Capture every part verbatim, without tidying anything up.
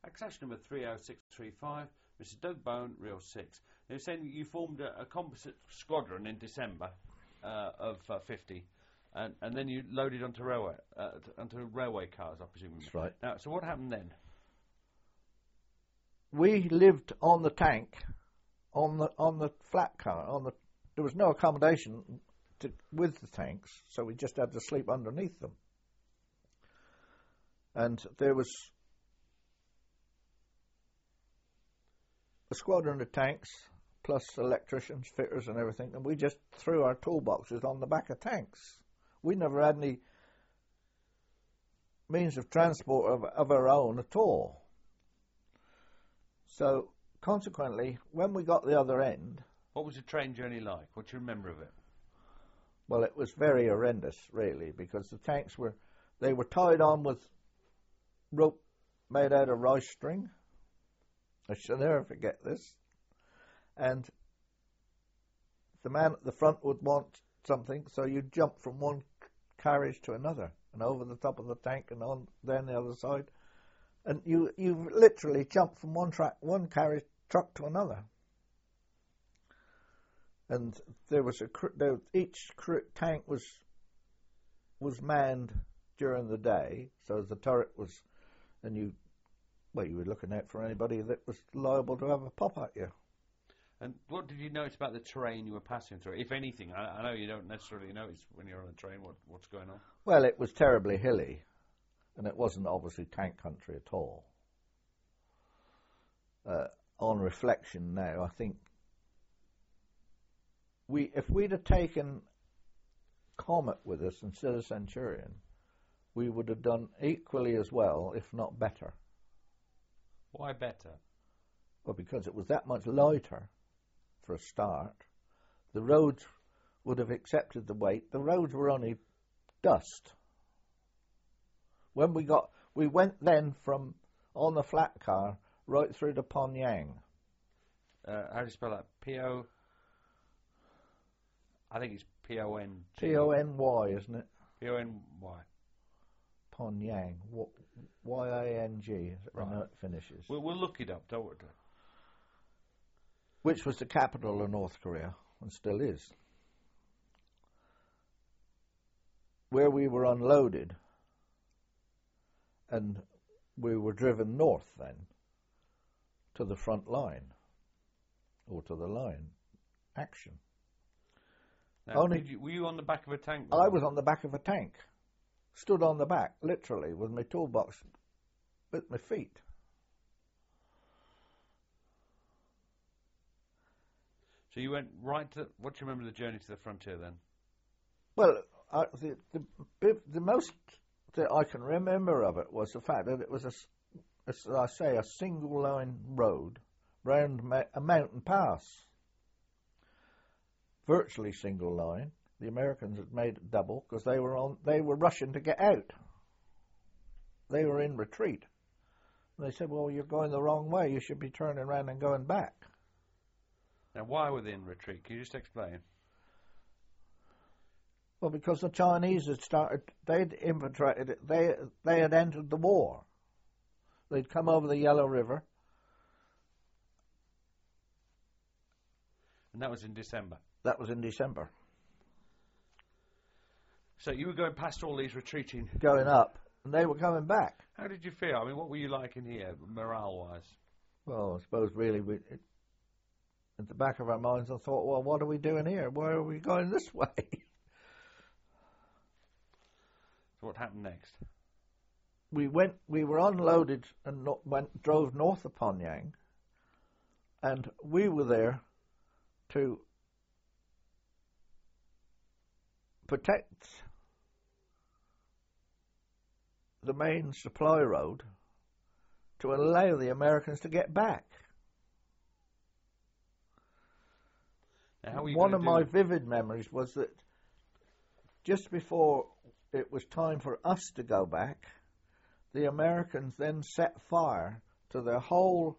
Access number three oh six three five, Mister Doug Bone, Reel six. They were saying you formed a, a composite squadron in December uh, of uh, fifty, and, and then you loaded onto railway uh, onto railway cars, I presume. That's right. Now, so what happened then? We lived on the tank, on the on the flat car. On the there was no accommodation to, with the tanks, so we just had to sleep underneath them. And there was a squadron of tanks, plus electricians, fitters and everything, and we just threw our toolboxes on the back of tanks. We never had any means of transport of, of our own at all. So, consequently, when we got the other end... What was the train journey like? What do you remember of it? Well, it was very horrendous, really, because the tanks were... They were tied on with rope made out of rice string. I shall never forget this. And the man at the front would want something, so you'd jump from one carriage to another, and over the top of the tank, and on then the other side. And you you literally jump from one track, one carriage truck to another. And there was a there, each tank was was manned during the day, so the turret was, and you well you were looking out for anybody that was liable to have a pop at you. And what did you notice about the terrain you were passing through, if anything? I, I know you don't necessarily notice when you're on a train what what's going on. Well, it was terribly hilly. And it wasn't obviously tank country at all. Uh, on reflection now, I think we, if we'd have taken Comet with us instead of Centurion, we would have done equally as well, if not better. Why better? Well, because it was that much lighter for a start. The roads would have accepted the weight. The roads were only dust. When we got, we went then from on the flat car right through to Ponyang. Uh, how do you spell that? P O. I think it's P O N. P O N Y, isn't it? P O N Y. Ponyang. Y A N G. Right. I know it finishes. We'll, we'll look it up. Don't worry. Which was the capital of North Korea, and still is. Where we were unloaded. And we were driven north then to the front line, or to the line action. Now, Only did you, were you on the back of a tank? I was on the back of a tank, stood on the back, literally, with my toolbox with my feet. So you went right to. What do you remember the journey to the frontier then? Well, I, the, the the most that I can remember of it was the fact that it was a, as I say, a single line road round ma- a mountain pass. Virtually single line. The Americans had made it double because they were on. They were rushing to get out. They were in retreat. And they said, "Well, you're going the wrong way. You should be turning around and going back." Now, why were they in retreat? Can you just explain? Well, because the Chinese had started, they'd infiltrated it, they, they had entered the war. They'd come over the Yellow River. And that was in December? That was in December. So you were going past all these retreating... Going up, and they were coming back. How did you feel? I mean, what were you like in here, morale-wise? Well, I suppose really, we, it, at the back of our minds, I thought, well, what are we doing here? Why are we going this way? What happened next? We went. We were unloaded and no, went drove north of Ponyang, and we were there to protect the main supply road to allow the Americans to get back. Now, how were you One of do my it? vivid memories was that just before it was time for us to go back, the Americans then set fire to their whole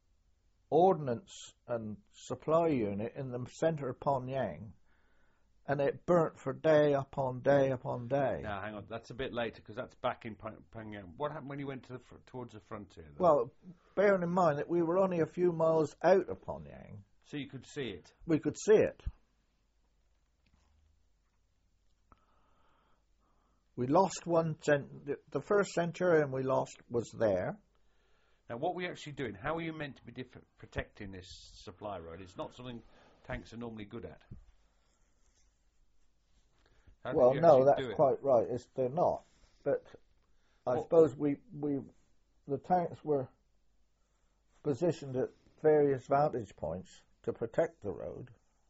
ordnance and supply unit in the centre of Ponyang, and it burnt for day upon day upon day. Now, hang on, that's a bit later because that's back in Pyongyang. Pyongyang. What happened when you went to the fr- towards the frontier? Then? Well, bearing in mind that we were only a few miles out of Pyongyang. So you could see it? We could see it. We lost one, cent- the first Centurion we lost was there. Now, what were you actually doing? How are you meant to be diff- protecting this supply road? It's not something tanks are normally good at. How Well, no, that's it? quite right. It's, they're not. But I well, suppose we, we, the tanks were positioned at various vantage points to protect the road.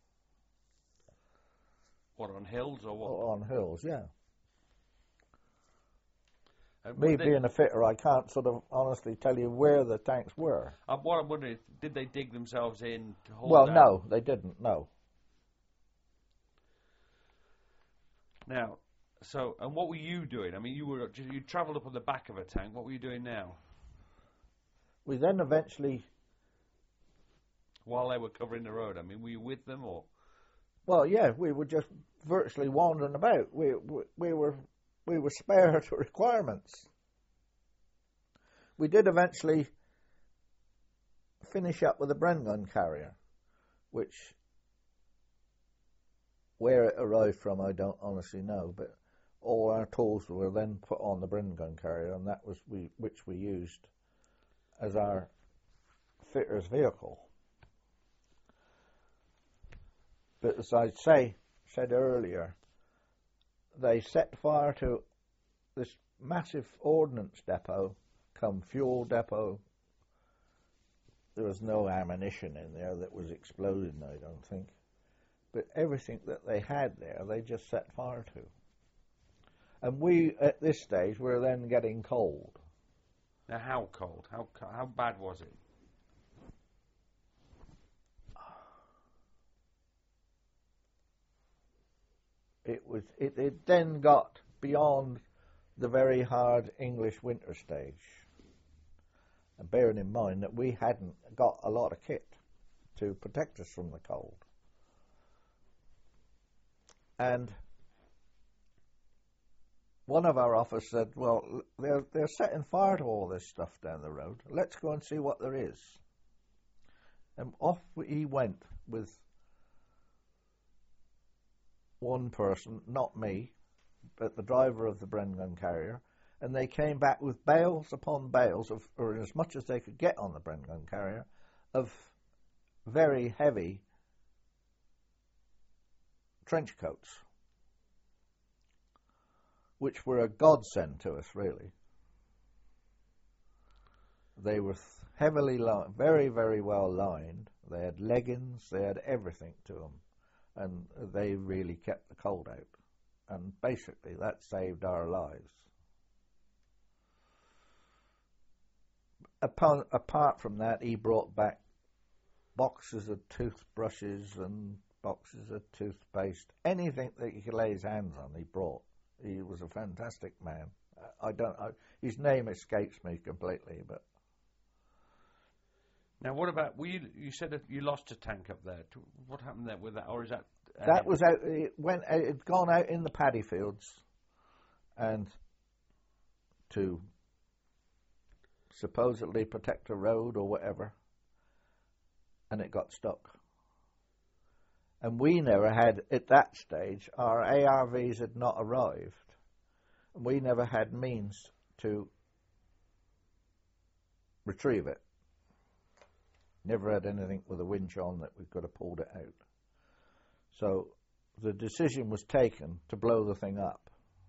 What, on hills or what? Or on hills, yeah. Uh, Me they, being a fitter, I can't sort of honestly tell you where the tanks were. Uh, what I'm wondering is, did they dig themselves in to hold Well, down? no, they didn't, no. Now, so, and what were you doing? I mean, you were you travelled up on the back of a tank. What were you doing now? We then eventually... While they were covering the road, I mean, were you with them or...? Well, yeah, we were just virtually wandering about. We, we, we were... We were spare to requirements. We did eventually finish up with a Bren gun carrier, which, where it arrived from, I don't honestly know, but all our tools were then put on the Bren gun carrier, and that was we which we used as our fitter's vehicle. But as I say, said earlier, they set fire to this massive ordnance depot, come fuel depot. There was no ammunition in there that was exploding, I don't think. But everything that they had there, they just set fire to. And we, at this stage, were then getting cold. Now, how cold? How how bad was it? It was. It, it then got beyond the very hard English winter stage. And bearing in mind that we hadn't got a lot of kit to protect us from the cold. And one of our officers said, well, they're, they're setting fire to all this stuff down the road. Let's go and see what there is. And off he went with one person, not me, but the driver of the Bren gun carrier, and they came back with bales upon bales of, or as much as they could get on the Bren gun carrier, of very heavy trench coats, which were a godsend to us, really. They were heavily lined, very, very well lined. They had leggings, they had everything to them. And they really kept the cold out. And basically that saved our lives. Upon, apart from that, he brought back boxes of toothbrushes and boxes of toothpaste. Anything that he could lay his hands on, he brought. He was a fantastic man. I don't. I, his name escapes me completely, but... Now, what about, were you, you said that you lost a tank up there. What happened there with that, or is that... Uh, that was out, it went, it had gone out in the paddy fields, and to supposedly protect a road or whatever, and it got stuck. And we never had, at that stage, our A R Vs had not arrived, and we never had means to retrieve it. Never had anything with a winch on that we could have pulled it out. So the decision was taken to blow the thing up.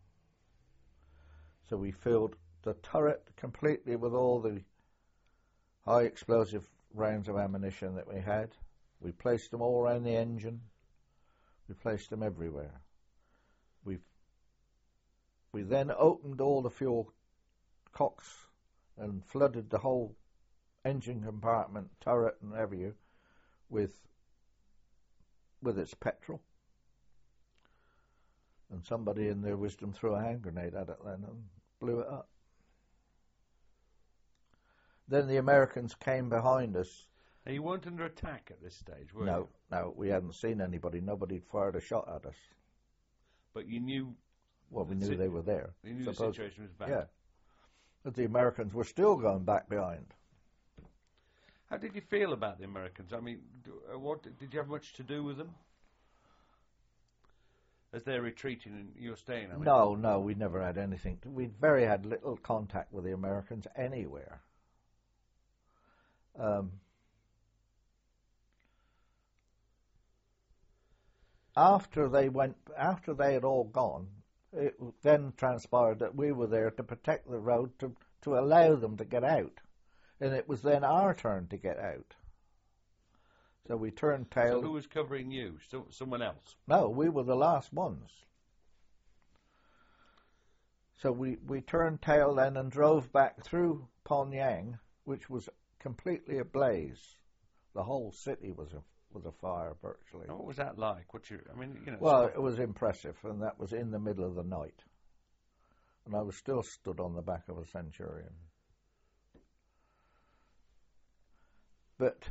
So we filled the turret completely with all the high explosive rounds of ammunition that we had. We placed them all around the engine. We placed them everywhere. We we then opened all the fuel cocks and flooded the whole engine compartment, turret and everything with with its petrol. And somebody in their wisdom threw a hand grenade at it then and blew it up. Then the Americans came behind us. Now, you weren't under attack at this stage, were no, you? No, we hadn't seen anybody. Nobody had fired a shot at us. but you knew. Well, we the knew sit- they were there. You knew Suppose- the situation was bad. Yeah. But the Americans were still going back behind. How did you feel about the Americans? I mean, do, uh, what did you have much to do with them as they're retreating and you're staying? I mean, No, no, we never had anything. To, we very had little contact with the Americans anywhere. Um, after they went, after they had all gone, it then transpired that we were there to protect the road to to allow them to get out, and it was then our turn to get out. So we turned tail. So who was covering you? So, someone else? No, we were the last ones. So we, we turned tail then and drove back through Pyongyang, which was completely ablaze. The whole city was a was afire virtually. And what was that like? What you? I mean, you know. Well, it was impressive, and that was in the middle of the night. And I was still stood on the back of a Centurion. But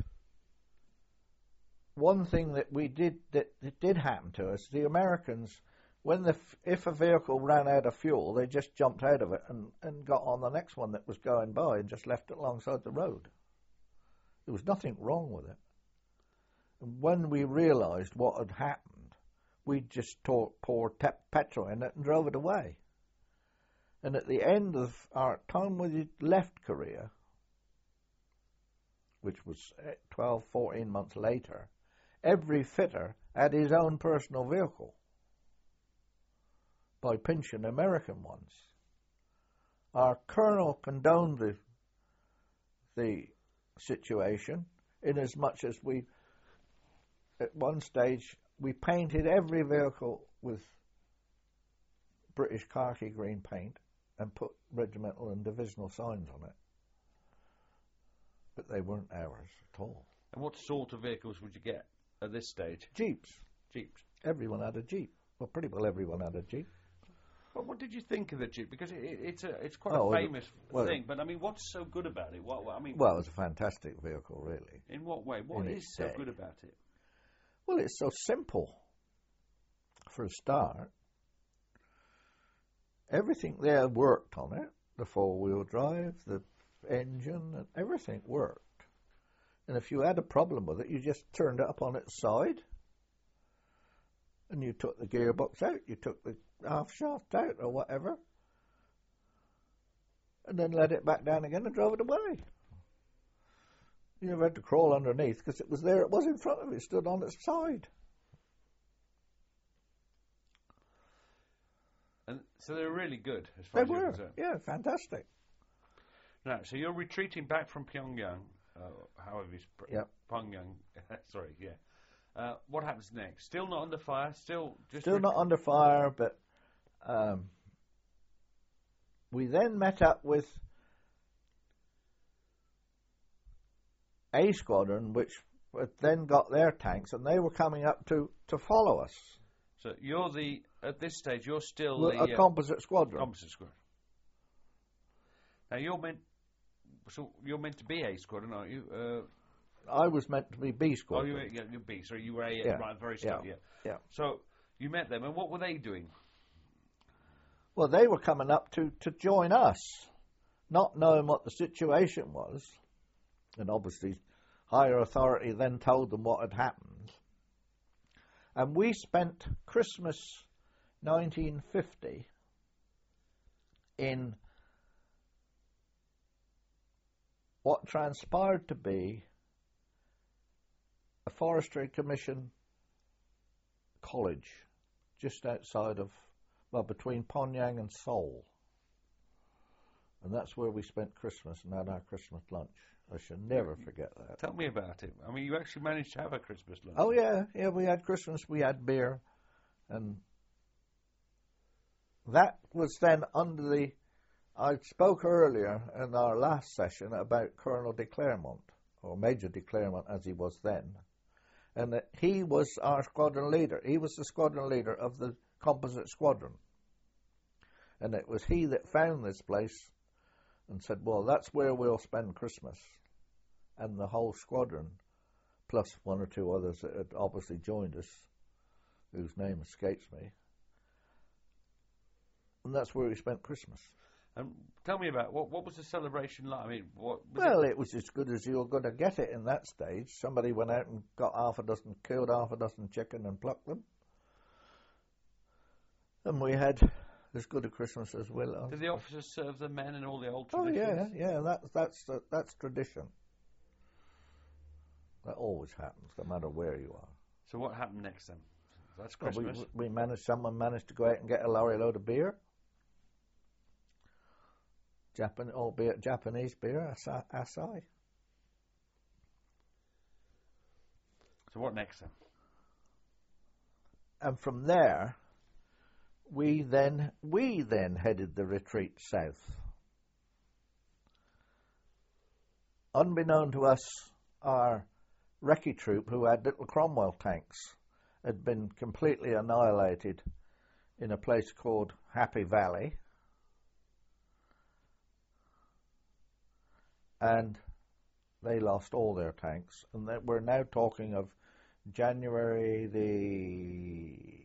one thing that we did that, that did happen to us, the Americans, when the if a vehicle ran out of fuel, they just jumped out of it and, and got on the next one that was going by and just left it alongside the road. There was nothing wrong with it. And when we realised what had happened, we just tore, poured te- petrol in it and drove it away. And at the end of our time we left Korea, which was twelve, fourteen months later, every fitter had his own personal vehicle by pinching American ones. Our colonel condoned the, the situation in as much as we, at one stage, we painted every vehicle with British khaki green paint and put regimental and divisional signs on it. But they weren't ours at all. And what sort of vehicles would you get at this stage? Jeeps. Jeeps. Everyone had a Jeep. Well, pretty well everyone had a Jeep. Well, what did you think of the Jeep? Because it, it, it's a it's quite Oh, a well, famous well, thing. But I mean, what's so good about it? What, what I mean, Well, it was a fantastic vehicle, really. in what way? What in is its so day. good about it? Well, it's so simple. For a start, everything there worked on it. The four-wheel drive, the engine, and everything worked. And if you had a problem with it, you just turned it up on its side, and you took the gearbox out, you took the half shaft out or whatever, and then let it back down again and drove it away. You never had to crawl underneath because it was there, it was in front of it, it stood on its side. And so they were really good as far They as you're were, concerned. yeah, fantastic. Now, so you're retreating back from Pyongyang. Uh, however, you sp- Yep. Pyongyang. Sorry, yeah. Uh, what happens next? Still not under fire. Still just Still ret- not under fire, but um, we then met up with A Squadron, which then got their tanks, and they were coming up to, to follow us. So you're the at this stage. You're still We're the a uh, composite squadron. composite squadron. Now you're meant. So you're meant to be A squadron, aren't you? Uh, I was meant to be B oh, Squadron. you yeah, you're B. So you were A. Yeah. Right, very start. Yeah. Yeah. Yeah. So you met them, and what were they doing? Well, they were coming up to, to join us, not knowing what the situation was. And obviously, higher authority then told them what had happened. And we spent Christmas nineteen fifty in what transpired to be a Forestry Commission college just outside of, well, between Pyongyang and Seoul. And that's where we spent Christmas and had our Christmas lunch. I shall never forget that. Tell me about it. I mean, you actually managed to have a Christmas lunch. Oh, yeah, yeah, we had Christmas, we had beer, and that was then under the, I spoke earlier in our last session about Colonel de Clermont, or Major de Clermont as he was then, and that he was our squadron leader. He was the squadron leader of the composite squadron. And it was he that found this place and said, well, that's where we'll spend Christmas. And the whole squadron, plus one or two others that had obviously joined us, whose name escapes me, and that's where we spent Christmas. And tell me about what what was the celebration like? I mean, what? Was Well, it, it was as good as you were going to get it in that stage. Somebody went out and got half a dozen, killed half a dozen chicken and plucked them. And we had as good a Christmas as well. did the officers serve the men and all the old Oh traditions? yeah, yeah. That, that's uh, that's tradition. That always happens, no matter where you are. So what happened next then? That's Well, Christmas. we, we managed. Someone managed to go out and get a lorry load of beer. Japan, albeit Japanese beer, Asa- Asahi. So what next then? And from there, we then we then headed the retreat south. Unbeknown to us, our recce troop, who had little Cromwell tanks, had been completely annihilated in a place called Happy Valley. And they lost all their tanks. And that we're now talking of January the...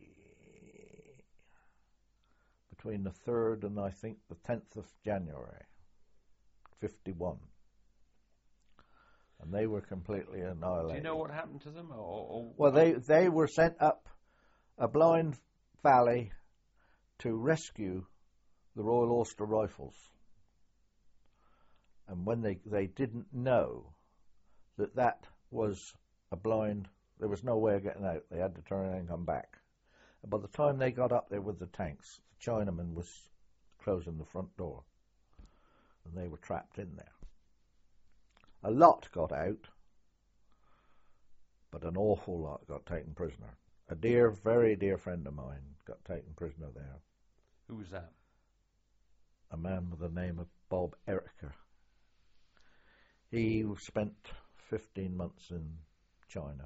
between the third and I think the tenth of January, fifty-one. And they were completely annihilated. Do you know what happened to them? Or, or Well, they, they were sent up a blind valley to rescue the Royal Ulster Rifles. And when they, they didn't know that that was a blind, there was no way of getting out. They had to turn around and come back. And by the time they got up there with the tanks, the Chinaman was closing the front door. And they were trapped in there. A lot got out, but an awful lot got taken prisoner. A dear, very dear friend of mine got taken prisoner there. who was that? A man with the name of Bob Erica. He spent fifteen months in China.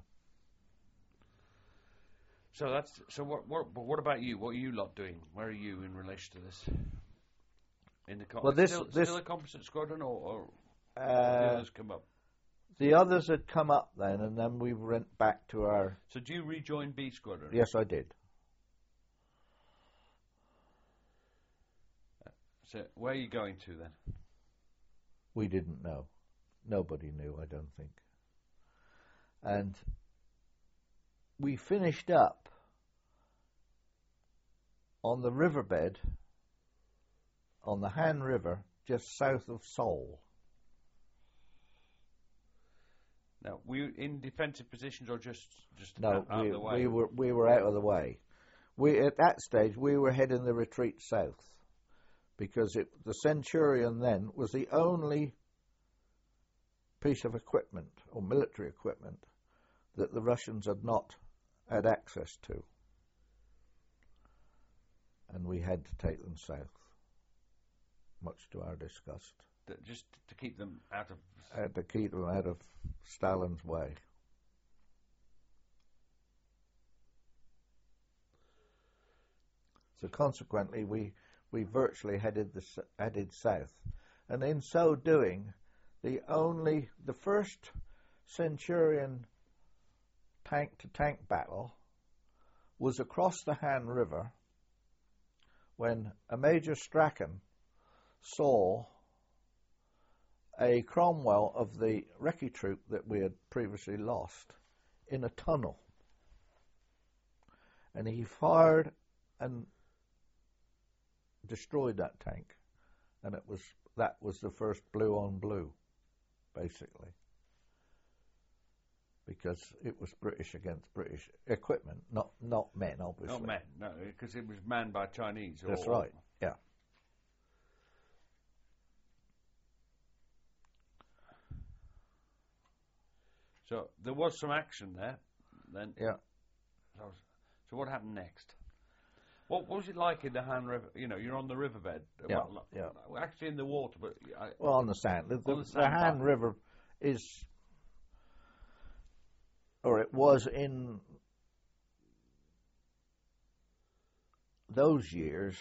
So that's so. What? What? But what about you? What are you lot doing? Where are you in relation to this? In the com- Well, this- still, this- still a composite squadron, or, or Uh, the others come up. the others had come up then, and then we went back to our... So do you rejoin B squadron? Yes, I did. So where are you going to then? We didn't know. Nobody knew, I don't think. And we finished up on the riverbed, on the Han River, just south of Seoul. Now, were you in defensive positions or just just No, out, out we, of the way? we were we were out of the way. We at that stage we were heading the retreat south, because it, the Centurion then was the only piece of equipment or military equipment that the Russians had not had access to, and we had to take them south, much to our disgust. Th- just to keep them out of. Had to keep them out of Stalin's way. So consequently, we we virtually headed the s- headed south, and in so doing, the only the first Centurion tank to tank battle was across the Han River, when a Major Strachan saw a Cromwell of the recce troop that we had previously lost in a tunnel, and he fired and destroyed that tank, and it was that was the first blue on blue, basically, because it was British against British equipment, not not men, obviously. Not men, no, because it was manned by Chinese. Or, That's right. Yeah. So there was some action there. Then. Yeah. So, so what happened next? What was it like in the Han River? You know, you're on the riverbed. Yeah, Well, yeah. well, actually in the water, but I, Well, on the sand. The, the, On the the sand Han bar. River is, or it was in those years,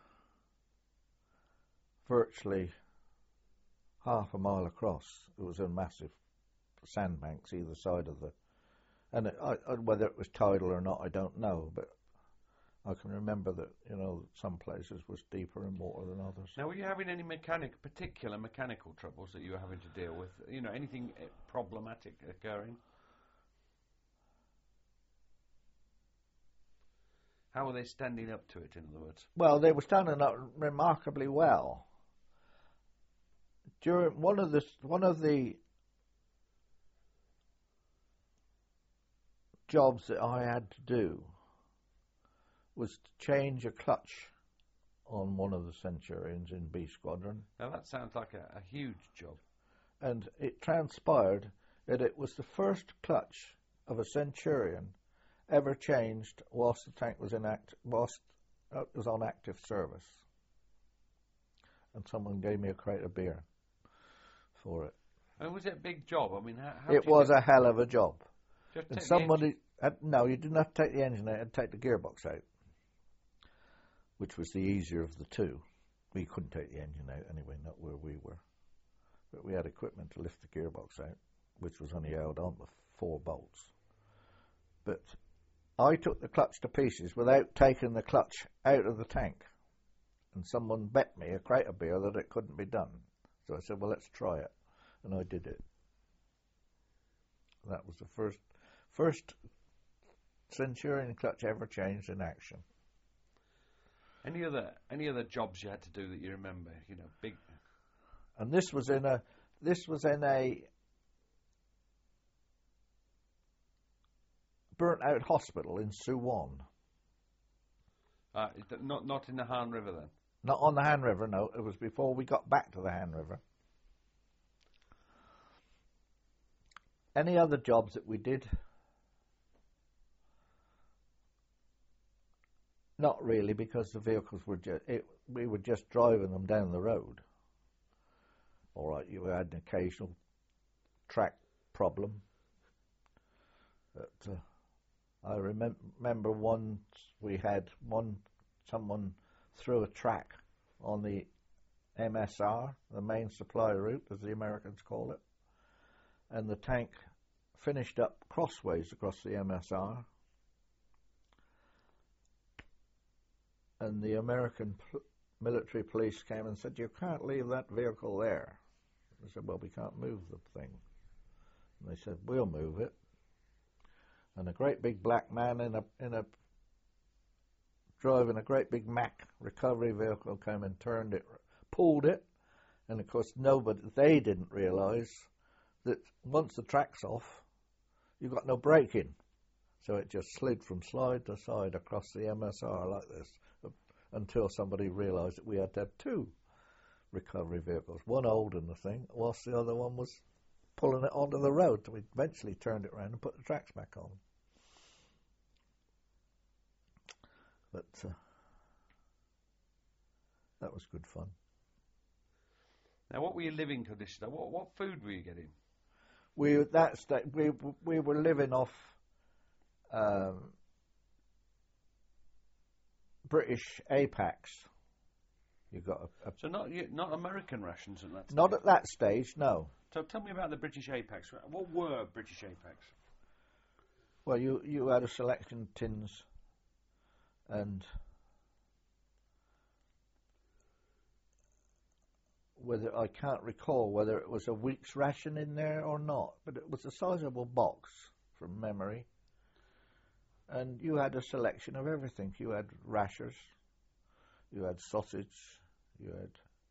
virtually half a mile across. It was a massive sandbanks either side of the, and it, I, I, whether it was tidal or not, I don't know, but I can remember that, you know, some places was deeper in water than others. Now, were you having any mechanic, particular mechanical troubles that you were having to deal with? You know, anything uh, problematic occurring? How were they standing up to it, in other words? Well, they were standing up remarkably well. During one of the one of the jobs that I had to do was to change a clutch on one of the Centurions in B Squadron. Now that sounds like a, a huge job. And it transpired that it was the first clutch of a Centurion ever changed whilst the tank was in act whilst it was on active service. And someone gave me a crate of beer for it. And was it a big job? I mean, how, how it was a hell of a job. Just and take somebody had, no, you didn't have to take the engine out, you had to take the gearbox out, which was the easier of the two. We couldn't take the engine out anyway, not where we were. But we had equipment to lift the gearbox out, which was only held on with four bolts. But I took the clutch to pieces without taking the clutch out of the tank. And someone bet me a crate of beer that it couldn't be done. So I said, well, let's try it. And I did it. That was the first first Centurion clutch ever changed in action. Any other any other jobs you had to do that you remember? You know, big. And this was in a this was in a burnt out hospital in Suwon. Uh, not not in the Han River then. Not on the Han River, no. It was before we got back to the Han River. Any other jobs that we did? Not really, because the vehicles were just, it, we were just driving them down the road. All right, you had an occasional track problem. But uh, I remem- remember once we had one, someone threw a track on the M S R, the main supply route, as the Americans call it, and the tank finished up crossways across the M S R. And the American pl- military police came and said, you can't leave that vehicle there. I said, well, we can't move the thing. And they said, we'll move it. And a great big black man in a in a driving a great big Mack recovery vehicle came and turned it, pulled it, and of course nobody, they didn't realise that once the track's off, you've got no braking. So it just slid from side to side across the M S R like this, until somebody realised that we had to have two recovery vehicles, one holding the thing, whilst the other one was pulling it onto the road. So we eventually turned it around and put the tracks back on. But uh, that was good fun. Now, what were your living conditions? What what food were you getting? We that sta- we we were living off um, British Apex. You got a, a so not you- not American rations at that stage. Not at that stage, no. So tell me about the British Apex. What were British Apex? Well, you you had a selection of tins, and whether I can't recall whether it was a week's ration in there or not, but it was a sizable box from memory. And you had a selection of everything. You had rashers, you had sausage, you had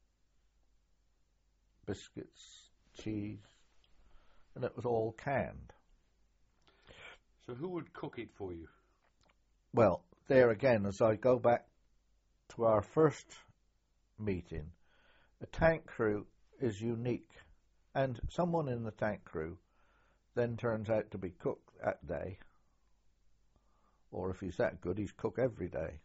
biscuits, cheese, and it was all canned. So who would cook it for you? Well, there again, as I go back to our first meeting, a tank crew is unique, and someone in the tank crew then turns out to be cook that day, or if he's that good, he's cook every day.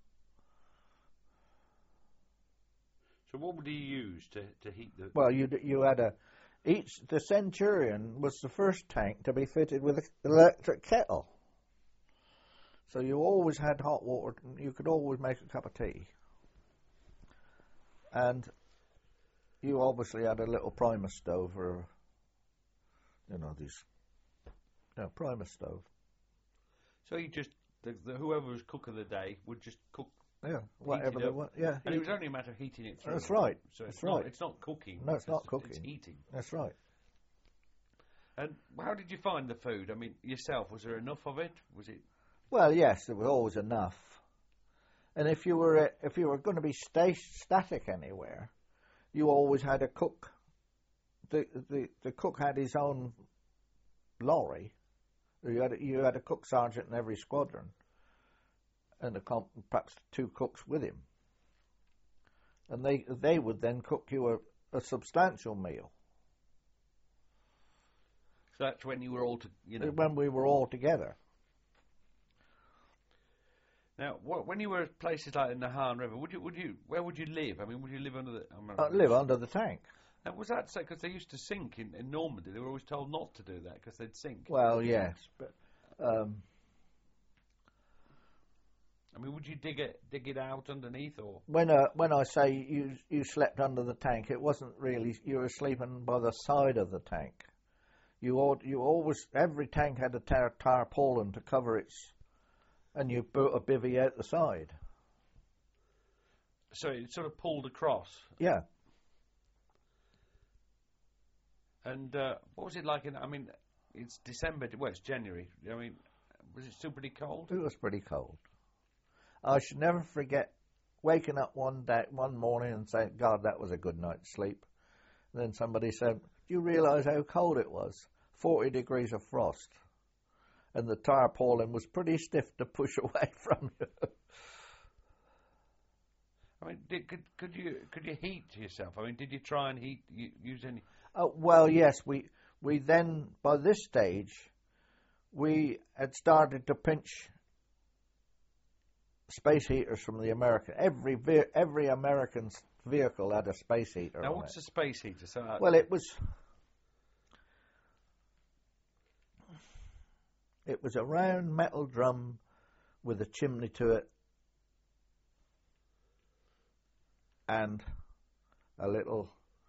So what would he use to, to heat the... Well, you you had a each the Centurion was the first tank to be fitted with an electric kettle, so you always had hot water. You could always make a cup of tea, and you obviously had a little primus stove, or you know these, you know, primus stove. So you just the, the, whoever was cook of the day would just cook. Yeah, whatever it they up. want. Yeah, And heat- it was only a matter of heating it through. That's right. So it's That's not, right. It's not cooking. No, it's not cooking. It's heating. That's right. And how did you find the food? I mean, yourself, was there enough of it? Was it? Well, yes, there was always enough. And if you were uh, if you were going to be sta- static anywhere, you always had a cook. The the the cook had his own lorry. You had a, you had a cook sergeant in every squadron, and a comp- perhaps two cooks with him. And they they would then cook you a, a substantial meal. So that's when you were all to, you know. When we were all together. Now, what, when you were at places like the Nahan River, would you, would you, where would you live? I mean, would you live under the? I Uh, live under the tank. And was that so? Because they used to sink in, in Normandy. They were always told not to do that because they'd sink. Well, yes, but um, I mean, would you dig it dig it out underneath, or? when uh, when I say you you slept under the tank, it wasn't really you were sleeping by the side of the tank. You all, you always every tank had a tar- tarpaulin to cover its, and you built a bivvy out the side. So it sort of pulled across. Yeah. And uh, what was it like? In, I mean, it's December. Well, it's January. I mean, was it still pretty cold? It was pretty cold. I should never forget waking up one day, one morning and saying, God, that was a good night's sleep. And then somebody said, do you realise how cold it was? forty degrees of frost. And the tarpaulin was pretty stiff to push away from you. I mean, did, could could you could you heat yourself? I mean, did you try and heat? You, use any? Oh, well, yes, we we then, by this stage, we had started to pinch space heaters from the American. Every ve- every American vehicle had a space heater Now, on what's it. a space heater? So, uh, Well, it was it was a round metal drum with a chimney to it and a little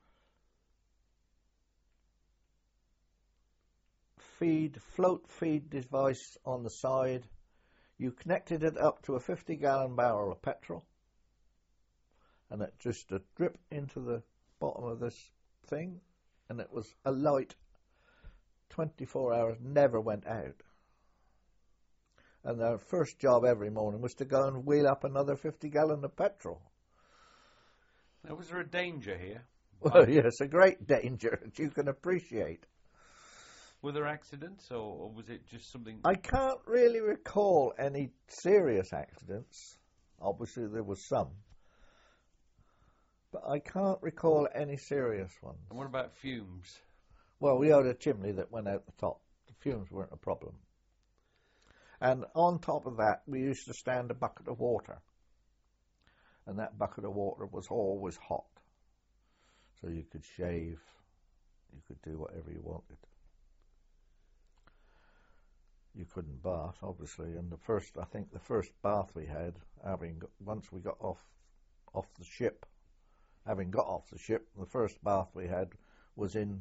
feed float feed device on the side. You connected it up to a fifty gallon barrel of petrol, and it just uh, dripped into the bottom of this thing, and it was a light twenty-four hours, never went out. And our first job every morning was to go and wheel up another fifty gallon of petrol. now, was there a danger here? Well, yes, a great danger that you can appreciate. Were there accidents, or, or was it just something? I can't really recall any serious accidents. Obviously, there was some. But I can't recall any serious ones. And what about fumes? Well, we had a chimney that went out the top. The fumes weren't a problem. And on top of that, we used to stand a bucket of water. And that bucket of water was always hot. So you could shave, you could do whatever you wanted. You couldn't bath, obviously. And the first, I think the first bath we had, having got, once we got off off the ship, having got off the ship, the first bath we had was in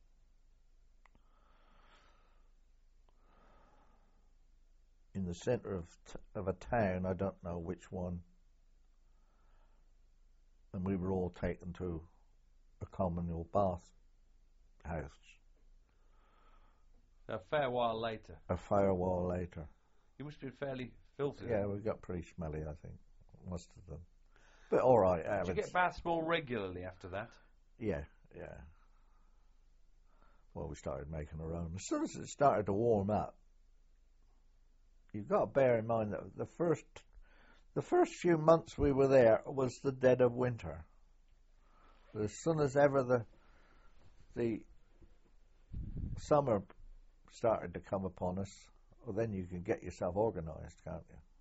in the centre of t- of a town. I don't know which one. And we were all taken to a communal bath house. A fair while later. A fair while later. You must have been fairly filthy. Yeah, we got pretty smelly, I think. Must have done. But all right. Did uh, you get baths more regularly after that? Yeah, yeah. Well, we started making our own. As soon as it started to warm up, you've got to bear in mind that the first, the first few months we were there was the dead of winter. But as soon as ever the, the summer started to come upon us, well, then you can get yourself organised, can't you?